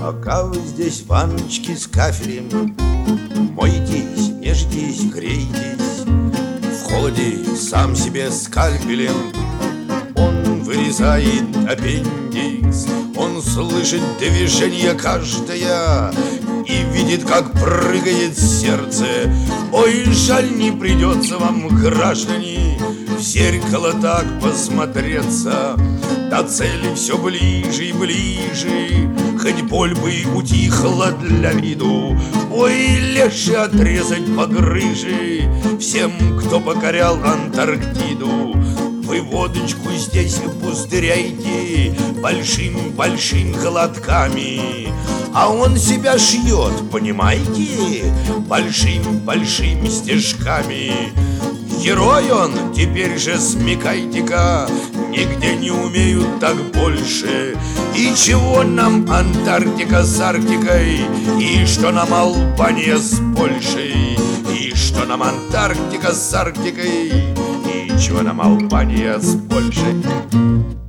Пока вы здесь ванночки с кафелем, моетесь, нежитесь, греетесь, в холоде сам себе скальпелем он вырезает аппендикс. Он слышит движение каждое и видит, как прыгает сердце. Ой, жаль, не придется вам, граждане, в зеркало так посмотреться. До цели все ближе и ближе, хоть боль бы и утихла для виду. Ой, легче отрезать погрыжи всем, кто покорял Антарктиду. Вы водочку здесь пустыряйте большим-большим глотками, а он себя шьет, понимаете, большим-большими стежками. Герой он, теперь же смекайте-ка, нигде не умеют так больше. И чего нам Антарктика с Арктикой, и что нам Албания с Польшей, и что нам Антарктика с Арктикой, и чего нам Албания с Польшей.